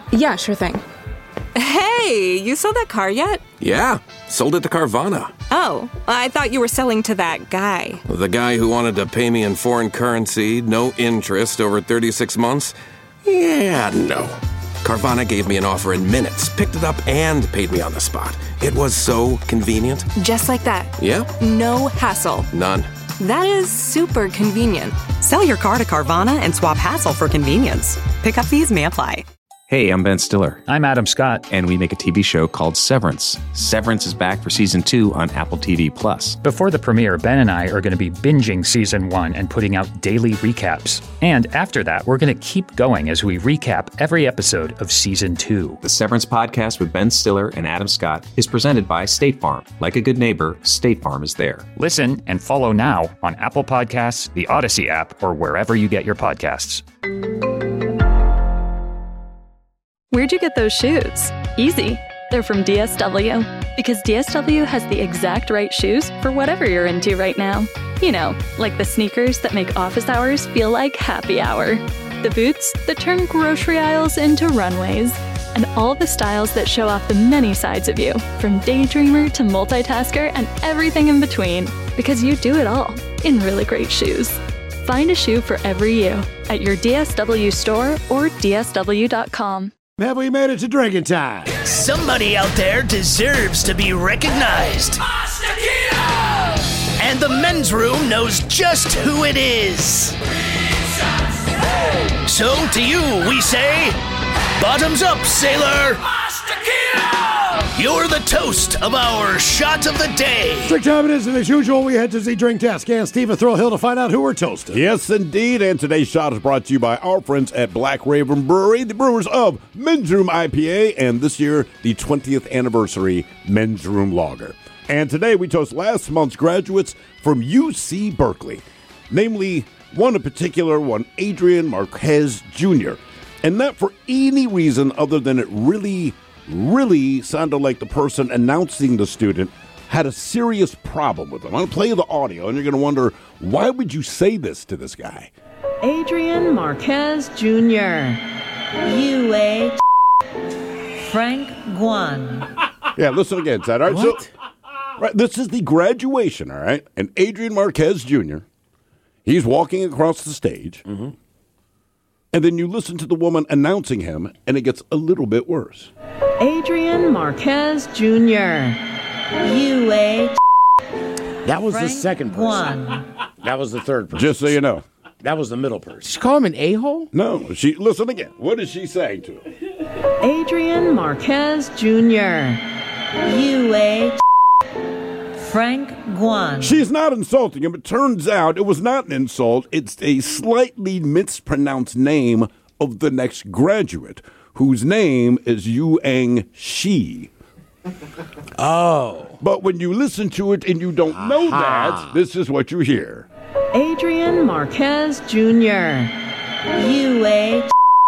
Yeah, sure thing. Hey, you sold that car yet? Yeah, sold it to Carvana. Oh, I thought you were selling to that guy. The guy who wanted to pay me in foreign currency, no interest, over 36 months? Yeah, no. Carvana gave me an offer in minutes, picked it up, and paid me on the spot. It was so convenient. Just like that. Yep. No hassle. None. That is super convenient. Sell your car to Carvana and swap hassle for convenience. Pickup fees may apply. Hey, I'm Ben Stiller. I'm Adam Scott. And we make a TV show called Severance. Severance is back for season 2 on Apple TV+. Before the premiere, Ben and I are going to be binging season 1 and putting out daily recaps. And after that, we're going to keep going as we recap every episode of season 2. The Severance podcast with Ben Stiller and Adam Scott is presented by State Farm. Like a good neighbor, State Farm is there. Listen and follow now on Apple Podcasts, the Odyssey app, or wherever you get your podcasts. Where'd you get those shoes? Easy. They're from DSW. Because DSW has the exact right shoes for whatever you're into right now. You know, like the sneakers that make office hours feel like happy hour. The boots that turn grocery aisles into runways. And all the styles that show off the many sides of you, from daydreamer to multitasker and everything in between. Because you do it all in really great shoes. Find a shoe for every you at your DSW store or DSW.com. Have we made it to drinking time? Somebody out there deserves to be recognized. And the men's room knows just who it is. So to you, we say, bottoms up, sailor. You're the toast of our shot of the day. Drink time it is, and as usual, we head to the drink test. Can Steve Thrill Hill to find out who we're toasting. Yes, indeed. And today's shot is brought to you by our friends at Black Raven Brewery, the brewers of Men's Room IPA, and this year, the 20th anniversary Men's Room Lager. And today, we toast last month's graduates from UC Berkeley, namely one in particular, one Adrian Marquez Jr., and not for any reason other than it really sounded like the person announcing the student had a serious problem with him. I'm going to play you the audio, and you're going to wonder, why would you say this to this guy? Adrian Marquez Jr., UA Frank Guan. Yeah, listen again, Ted. All right, What? so right, this is the graduation, all right? And Adrian Marquez Jr., he's walking across the stage, and then you listen to the woman announcing him, and it gets a little bit worse. Adrian Marquez Jr., UA That was Frank the second person. Guan. That was the third person. Just so you know. That was the middle person. Did you call him an a-hole? No, listen again. What is she saying to him? Adrian Marquez Jr., UA Frank Guan. She's not insulting him. It turns out it was not an insult. It's a slightly mispronounced name of the next graduate, whose name is Yuang Shi. Oh. But when you listen to it and you don't know that, this is what you hear. Adrian Marquez Jr., UA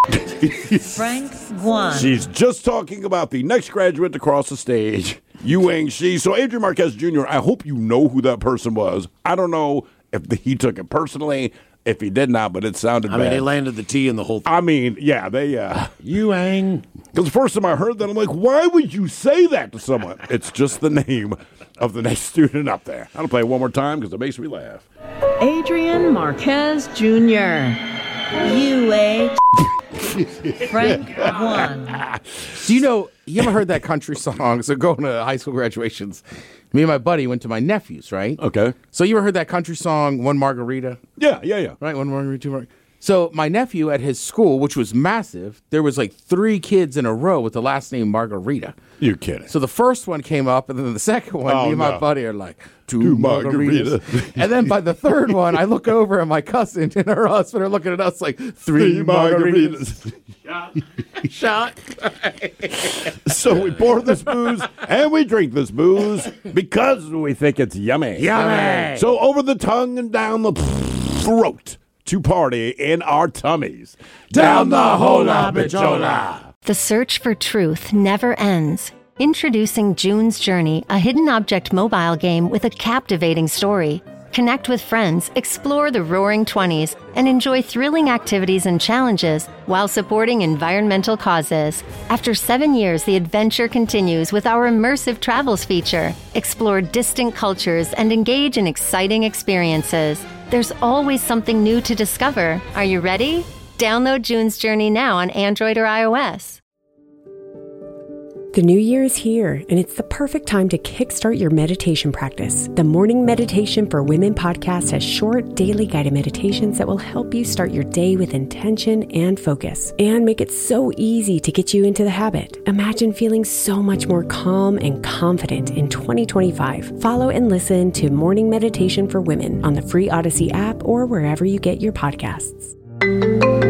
Frank Guan. She's just talking about the next graduate to cross the stage, Yuang Shi. So Adrian Marquez Jr., I hope you know who that person was. I don't know if he took it personally, if he did not, but it sounded bad. I mean, they landed the T in the whole thing. I mean, yeah, they... Yuang. Because the first time I heard that, I'm like, why would you say that to someone? It's just the name of the next student up there. I'll play it one more time because it makes me laugh. Adrian Marquez Jr., UA Frank Guan. Do you ever heard that country song? So going to high school graduations, me and my buddy went to my nephew's, right? Okay. So you ever heard that country song, One Margarita? Yeah. Right, one margarita, two margarita. So my nephew at his school, which was massive, there was like 3 kids in a row with the last name Margarita. You're kidding. So the first one came up, and then the second one, me and my buddy are like, two margaritas. And then by the third one, I look over and my cousin and her husband are looking at us like, 3 margaritas. Shot. So we pour this booze and we drink this booze because we think it's yummy. Yummy. So over the tongue and down the throat to party in our tummies. Down the hola bichola. The search for truth never ends. Introducing June's Journey, a hidden object mobile game with a captivating story. Connect with friends, explore the Roaring 20s, and enjoy thrilling activities and challenges while supporting environmental causes. After 7 years, the adventure continues with our immersive travels feature. Explore distant cultures and engage in exciting experiences. There's always something new to discover. Are you ready? Download June's Journey now on Android or iOS. The new year is here, and it's the perfect time to kickstart your meditation practice. The Morning Meditation for Women podcast has short, daily guided meditations that will help you start your day with intention and focus, and make it so easy to get you into the habit. Imagine feeling so much more calm and confident in 2025. Follow and listen to Morning Meditation for Women on the free Odyssey app or wherever you get your podcasts.